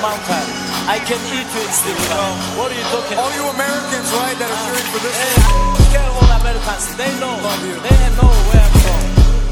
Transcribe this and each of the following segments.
mankind. I can eat you in Sri Lanka. What are you talking about? All you Americans, right, that are cheering for this. Hey, I care all Americans. They know. They know where I'm from.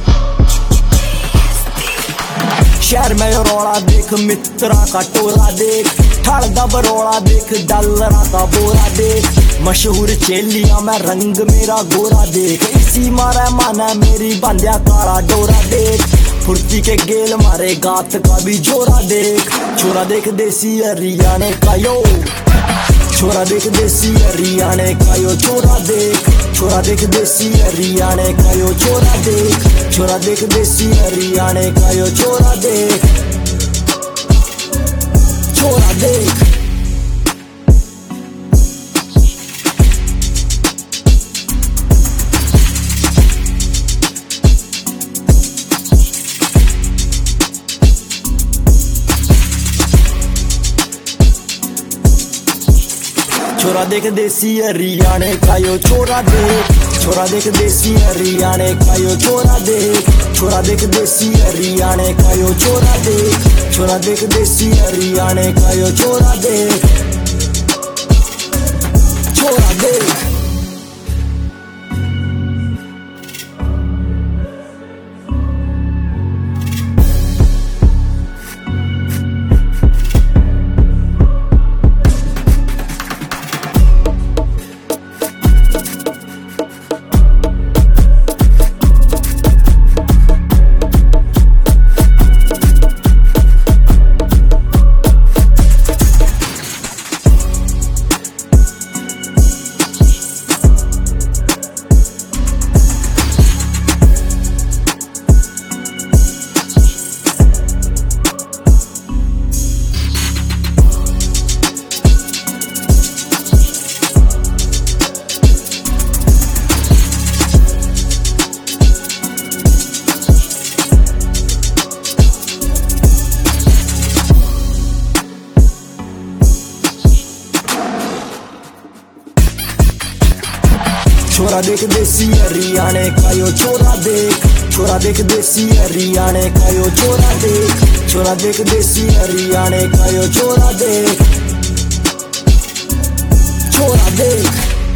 शहर में रौला देख, मित्रा का टोला देख, ठाड़दा बरौला देख, डॉलरा का बोरा देख, मशहूर चेलिया में रंग मेरा गोरा देख, इसी मारा माना मेरी बांध्या काला डोरा देख, फुर्ती के गेल मारे गात का भी जोरा देख, छोरा देख देसी हरियाणे का यो, छोरा देख देसी हरियाणे का यो, छोरा देख, छोरा देख देसी हरियाणे का यो, छोरा देख, छोरा देख देसी हरियाणे का यो, छोरा देख, छोरा देख। छोरा देख देसी हरियाणे का यो, छोरा देख, छोरा देख देसी हरियाणे का यो, छोरा देख, छोरा देख देसी हरियाणे का यो, छोरा देख, छोरा देख देसी हरियाणे का यो, छोरा देख, छोरा देख। छोरा देख देसी हरियाणे का यो, छोरा देख, छोरा देख देसी हरियाणे का यो, छोरा देख, छोरा देख देसी हरियाणे का यो, छोरा देख, छोरा देख।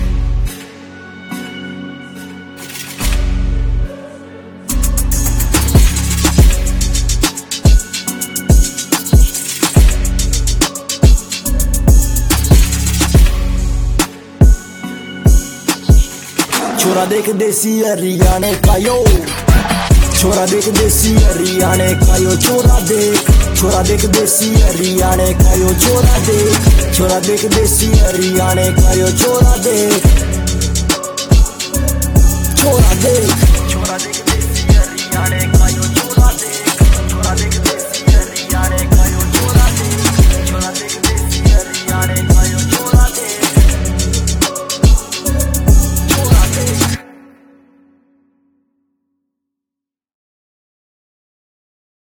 छोरा देख देसी हरियाणे का यो, छोरा देख देसी हरियाणे का यो, छोरा देख, छोरा देख देसी हरियाणे का यो, छोरा देख, छोरा देख देसी हरियाणे का यो, छोरा देख,